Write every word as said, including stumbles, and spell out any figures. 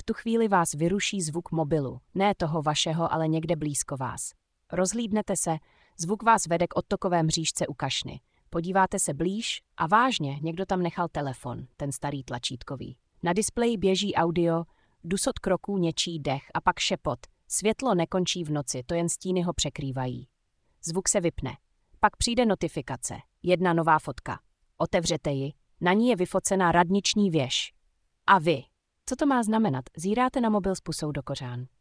tu chvíli vás vyruší zvuk mobilu, ne toho vašeho, ale někde blízko vás. Rozhlídnete se, zvuk vás vede k odtokové mřížce u kašny. Podíváte se blíž a vážně, někdo tam nechal telefon, ten starý tlačítkový. Na displeji běží audio, dusot kroků, něčí dech a pak šepot. Světlo nekončí v noci, to jen stíny ho překrývají. Zvuk se vypne. Pak přijde notifikace. Jedna nová fotka. Otevřete ji, na ní je vyfocená radniční věž. A vy? Co to má znamenat? Zíráte na mobil s pusou do kořán.